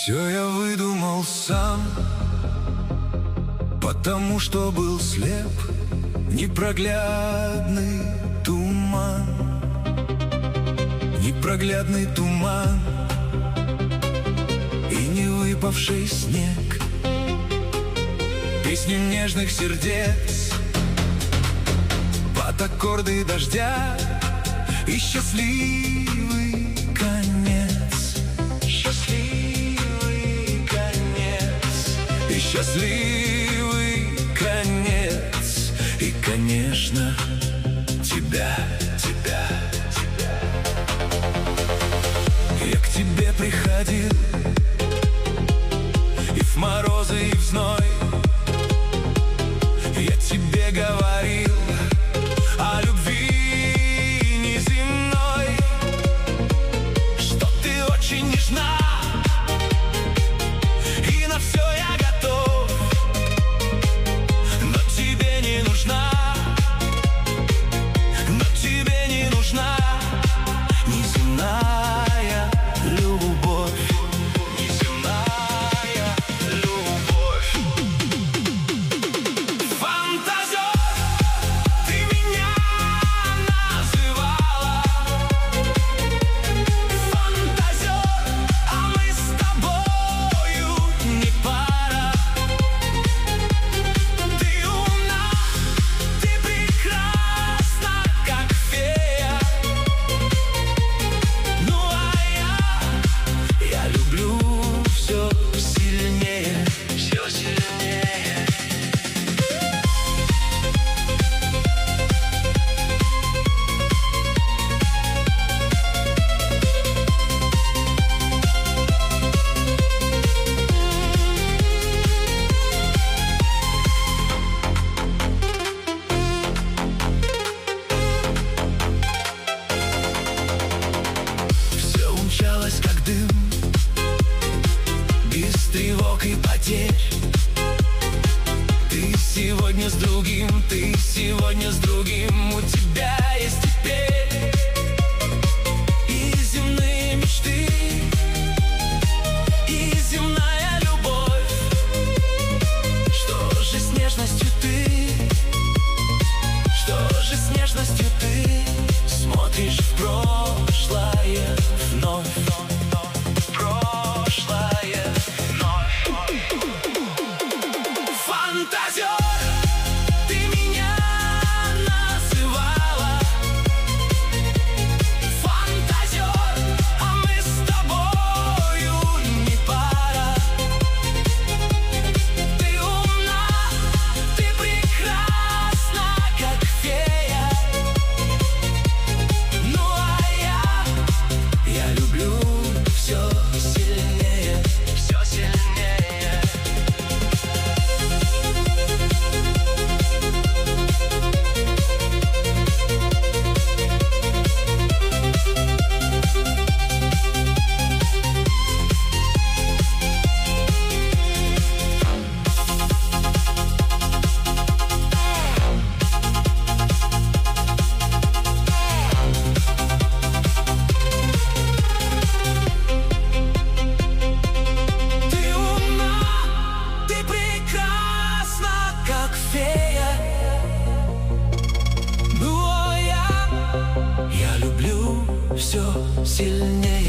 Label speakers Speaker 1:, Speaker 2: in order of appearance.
Speaker 1: Все я выдумал сам, потому что был слеп. Непроглядный туман, непроглядный туман и не выпавший снег, песню нежных сердец под аккорды дождя и счастливый конец. Счастливый конец. И счастливый конец. И, конечно, тебя. Я к тебе приходил и в морозы, и в зной. Я тебе говорил о любви неземной, что ты очень нежна, и на все я готов, но тебе не нужна, неземная любовь. Неземная любовь. Фантазер, ты меня называла. Фантазер, а мы с тобою не пара. Ты умна, ты прекрасна, как фея. Ну а я люблю все сильнее, все сильнее. Все умчалось, как дым, без тревог и потерь. Ты сегодня с другим, ты сегодня с другим. У тебя есть теперь и земные мечты, и земная любовь. Что же с нежностью ты, что же с нежностью ты смотришь в прошлое вновь? Прошлое вновь. Фантазер, ты меня называла. Фантазер, а мы с тобою не пара. Ты умна, ты прекрасна, как фея. Ну а я люблю все сильнее, все сильнее. Ты умна, ты прекрасна, как фея. Ну а я люблю все сильнее.